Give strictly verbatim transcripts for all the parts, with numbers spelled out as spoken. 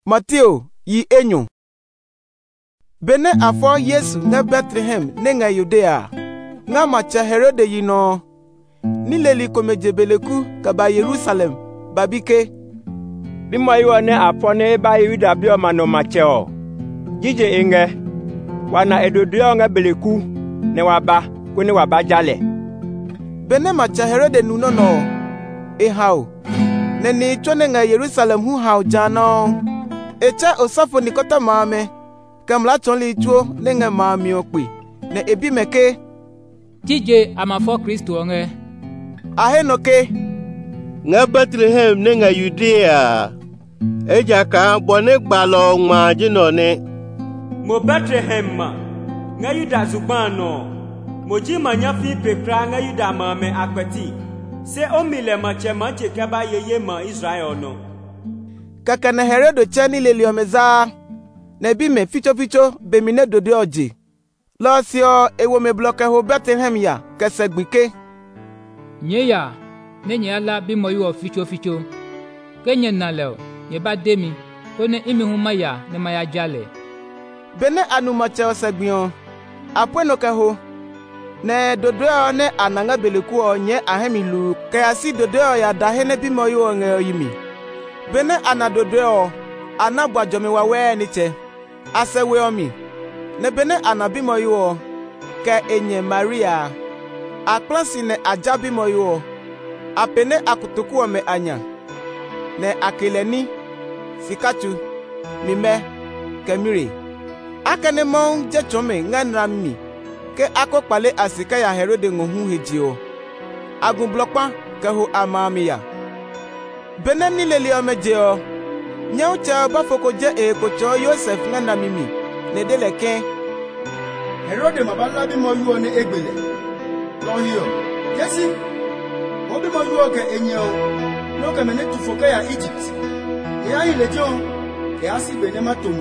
Mateo yi enyo. Bene afọ Yesu nga Bethlehem ne nga Judea. Nga macha Herode yino. Nileli komejebeleku kaba Yerusalem babike. Bimo iwo ne afọ ne ba Yuda bio mano macheo. Jije inge. Wana edodio nga beleku ne waba kuni waba jale. Bene macha Herode nuno no. Ehao. Ne ni chone nga Yerusalem hu hao jano. Echa osafo nikota mame. Kamla chonli chuo ne nga mami okpi. Ne ebi meke. Tije amafo Kristo onge. Ahe noke. Nga Bethlehem ne nga Judea. Eja ka bone gbalo ngma jinone. Mo Bethlehem ma. Nga Yuda zubano. Mo ji manya fi pekra nga Yuda mame akweti. Se omile mache manche kaba yeye ma Israel no. Kaka na Herode chani leli omeza. Nebi me ficho ficho bemine dode oji. Losio ewo me bloke ho Bethlehem ya kesegbike. Nye ya ne nye ala bimo yu ficho ficho. Kenye na leo nye ba demi one imi huma ya ne maya jale. Bene anu mache osegbion. Apwe no ke ho. Ne dodeo ne ananga beleku o nye ahemilu kayasi dodeo ya dahene bimo yu onge oyimi. Bene ana dodeo ana bwajome wawe niche. Asewe omi. Ne bene ana bimo yu o ke enye Maria. Aklansi ne aja bimo yu o. Apene akutuku ome anya. Ne akileni sikachu mime kemiri. Akane mon jechome nganrami. Ke ako pale asika ya Herode ngohu hejio. Agun blokpa ke ho amami ya. Bene ni leli omejeo. Nyau cha bafoko je e kocho Yosef ngana mimi. Ne deleke. Herode mabala bi mo yuo ne egbele. Lohio. Yesi. Obi mo yuo ke enyo. No ka mene tufoka ya Egypt. Ya ile jo. Ke asi bene matomo.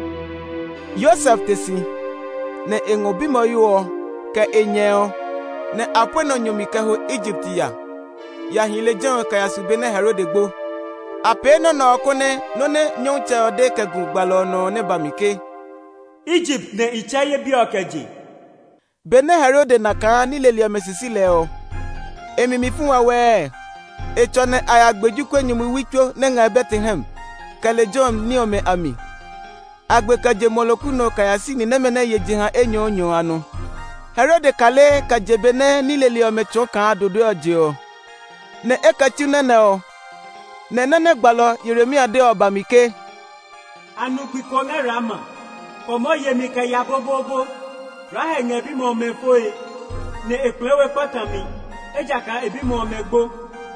Yosef tesi. Ne engobi mo yuo ke enyeo. Ne apweno nyomi ke ho Egypt ya. Ya hile jan ka ya subene Herode gbo. Apeno na okone no ne nyonche ode ke gugbalo no ne bamike. Egypt ne ichaye bi okeji. Bene Herode na ka ni leli omesisi leo. Emi mi fun wa we. Echo ne ayagbeju kwenyumu wicho ne nga Bethlehem. Kale John ni ome ami. Agbe kaje moloku no kayasi ni nemene yejiha enyo onyo anu. Herode kale kajebene ni leli omecho ka dodo ojo. Ne ekachu neneo. Ne nene gbalo Yeremia de obamike. Anu kwikone rama. Komo yemika ya bobobo. Rahe nye bimo mefoe. Ne eklewe patami. Ejaka ebimo megbo.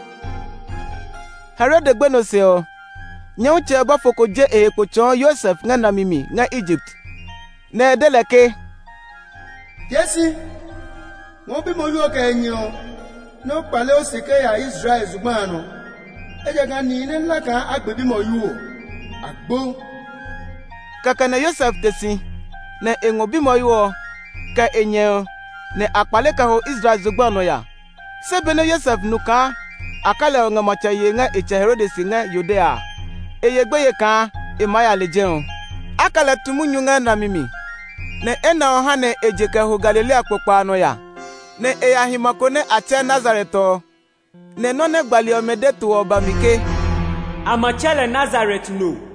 Herode gbeno seo. Nyauche bafoko je e kocho Yosef ngana mimi nga Egypt. Ne deleke. Yesi. Mo bi mo yuo ke enyo. No pale osike ya Israel zubano. Eja ga ni ne nla ka agbebi mo yuo. Agbo. Kaka na Yosef desi. Ne engobi mo yuo. Ka enyo. Ne akpale ka ho Israel zubano ya. Sebene Yosef nuka. Akale nga macha ye nga eche Herode si nga Judea. Eyegbe ye ka imaya lejeun. Akale tumunyu nga na mimi. Ne ena oha ne ejeke ho Galilea kpokpa ano ya. Ne eya himakone ache Nazareto. Ne none gbali omede tu obamike. Amachele Nazareth no.